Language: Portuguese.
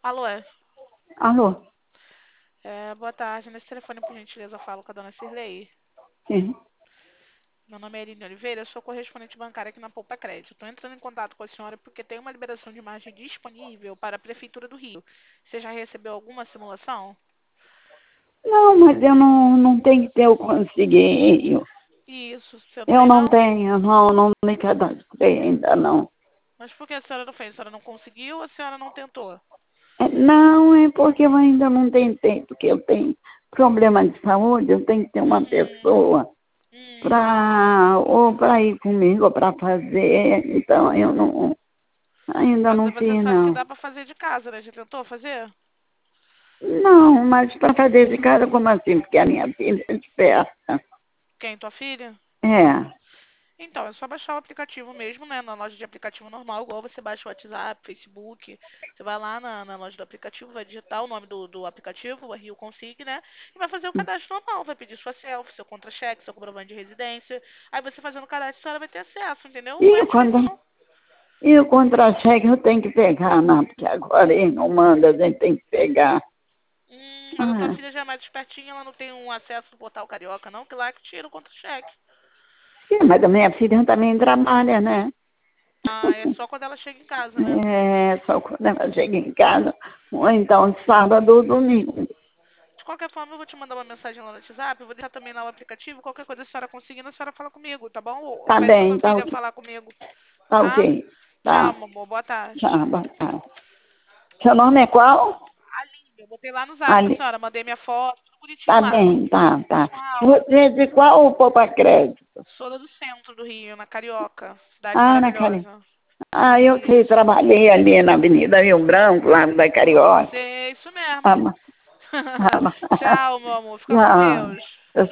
Alô, Alô? boa tarde. Nesse telefone, por gentileza, eu falo com a dona Cirlei. Sim. Meu nome é Eline Oliveira, eu sou correspondente bancária aqui na Poupa Crédito. Estou entrando em contato com a senhora porque tem uma liberação de margem disponível para a Prefeitura do Rio. Você já recebeu alguma simulação? Não, mas eu não tenho que ter o consignio. Isso, você não Eu tem não não? tenho, não me cadastrei ainda, não. Mas por que a senhora não fez? A senhora não conseguiu ou a senhora não tentou? Não, é porque eu ainda não tentei, porque eu tenho problema de saúde, eu tenho que ter uma Hum, pessoa ou para ir comigo, ou para fazer. Então, eu ainda Mas não você fiz, sabe que não. dá para fazer de casa, né? Já tentou fazer? Não, mas para fazer de casa, como assim? Porque a minha filha é de perto. Quem? Tua filha? É. Então, é só baixar o aplicativo mesmo, né? Na loja de aplicativo normal, igual você baixa o WhatsApp, Facebook. Você vai lá na loja do aplicativo, vai digitar o nome do aplicativo, o Rio Consig, né? E vai fazer o cadastro normal. Vai pedir sua selfie, seu contra-cheque, seu comprovante de residência. Aí você fazendo o cadastro, a senhora vai ter acesso, entendeu? Não E é o contra, difícil, não. e o contra-cheque eu tenho que pegar, não, porque agora ele não manda, a gente tem que pegar. Mas a tua Ah, filha já é mais espertinha, ela não tem um acesso no portal Carioca, não, que lá é que tira o contra-cheque. sim, mas a minha filha também trabalha, né? Ah, é só quando ela chega em casa, né? É, só quando ela chega em casa, ou então sábado ou domingo. De qualquer forma, eu vou te mandar uma mensagem lá no WhatsApp, eu vou deixar também lá o aplicativo, qualquer coisa a senhora conseguindo, a senhora fala comigo, tá bom? Ou Tá pede pra bem, sua tá filha ok. falar comigo, Tá tá? ok. Tchau, Tá, meu amor, boa tarde. tá, boa tarde. Seu nome é qual? Aline, eu botei lá no zap pra Ali. senhora, mandei minha foto, tudo bonitinho Tá lá. bem, tá, tá. Tchau. Você é de qual Poupa Crédito? Sou lá do centro do Rio, na Carioca, cidade Ah, na Cari. maravilhosa. Ah, eu que Isso. trabalhei ali na Avenida Rio Branco, lá da Carioca. Sei, isso mesmo. Ah, ah, Tchau, meu amor, fica com ah, Deus. eu